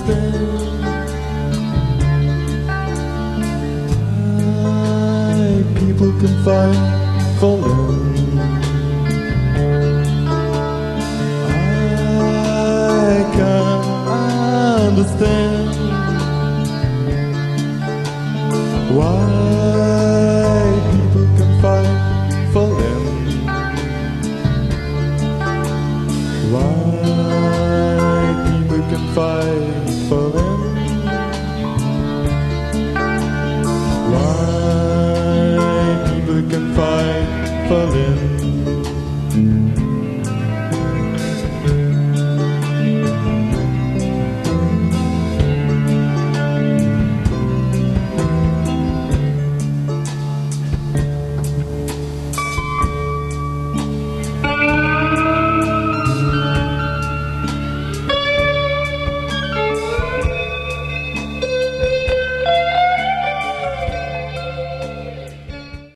understand why people can fight for land. I can't understand why people can fight for land. Why people can fight for land. Why people can fight for land.